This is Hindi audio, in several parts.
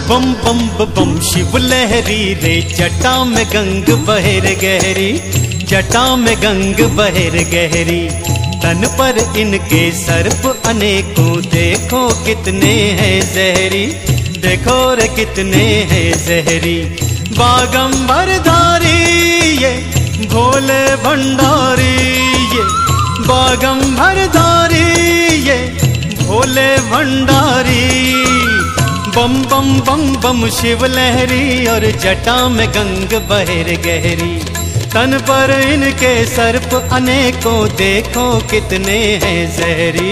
बम बम बम शिव लहरी रे, जटा में गंग बहर गहरी, जटा में गंग बहर गहरी। तन पर इनके सर्प अनेकों, देखो कितने हैं जहरी, देखो रे कितने हैं जहरी। बागंबरधारी ये भोले भंडारी, ये बागंबरधारी ये भोले भंडारी। बम बम बम बम शिव लहरी और जटा में गंग बहर गहरी। तन पर इनके सर्प अनेकों, देखो कितने हैं जहरी।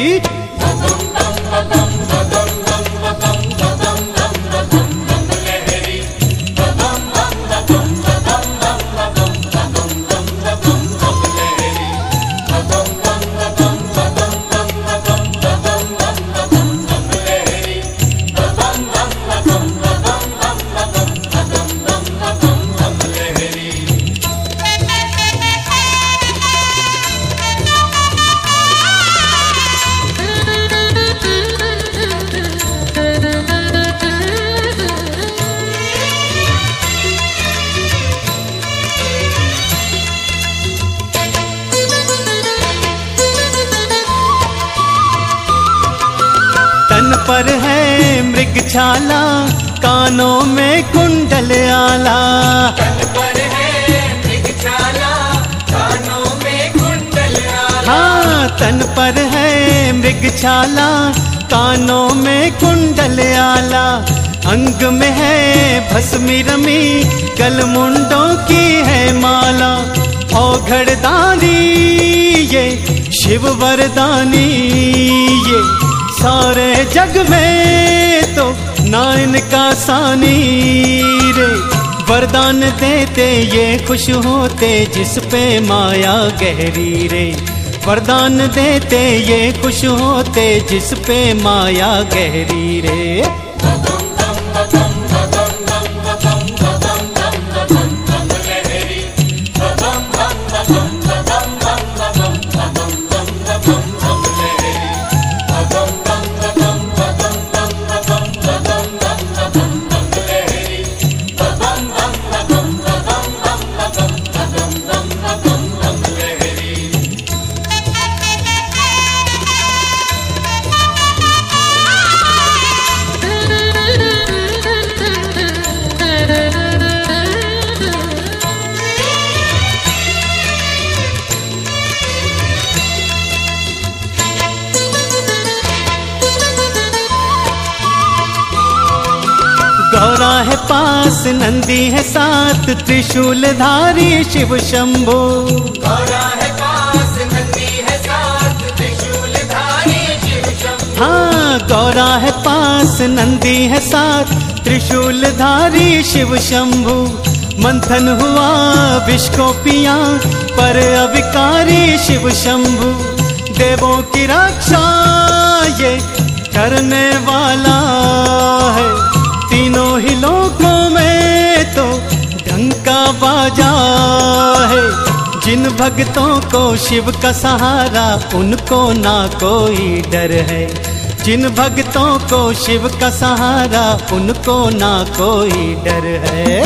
तन पर है मृगछाला, कानों में कुंडल आला। तन पर है मृगछाला, कानों में कुंडल आला। हाँ, तन पर है मृगछाला, कानों में कुंडल आला। अंग में है भस्मी रमी, गलमुंडों की है माला। औघड़दानी ये शिव वरदानी, ये सारे जग में तो ना इनका सानी रे। वरदान देते ये खुश होते, जिस पे माया गहरी रे। वरदान देते ये खुश होते, जिस पे माया गहरी रे। गौरा है पास, नंदी है साथ, त्रिशूलधारी शिव शंभो। गौरा है पास, नंदी है साथ, त्रिशूलधारी शिव शंभो। हाँ, गौरा है पास, नंदी है साथ, त्रिशूलधारी शिव शंभु। मंथन हुआ विष को पिया, पर अविकारी शिव शंभु। देवों की रक्षा ये करने वाला है, तीनों ही लोकों में तो डंका बाजा है। जिन भक्तों को शिव का सहारा, उनको ना कोई डर है। जिन भक्तों को शिव का सहारा, उनको ना कोई डर है।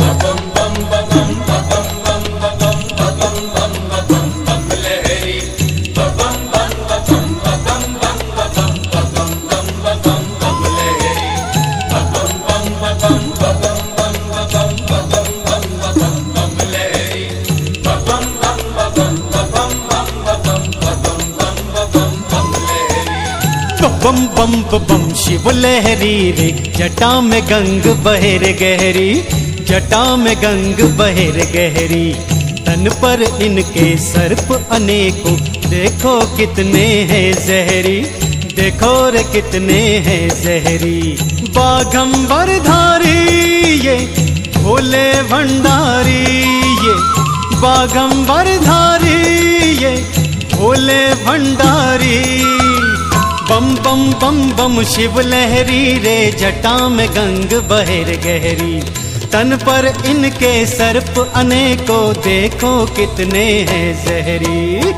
बम बम बम शिव लहरी रे, जटा में गंग बहर गहरी, जटा में गंग बहर गहरी। तन पर इनके सर्प अनेकों, देखो कितने हैं जहरी, देखो रे कितने हैं जहरी। बागंबरधारी ये भोले भंडारी, ये बागंबरधारी ये भोले भंडारी। बम बम बम बम शिव लहरी रे, जटा में गंग बहर गहरी। तन पर इनके सर्प अनेकों, देखो कितने हैं जहरी।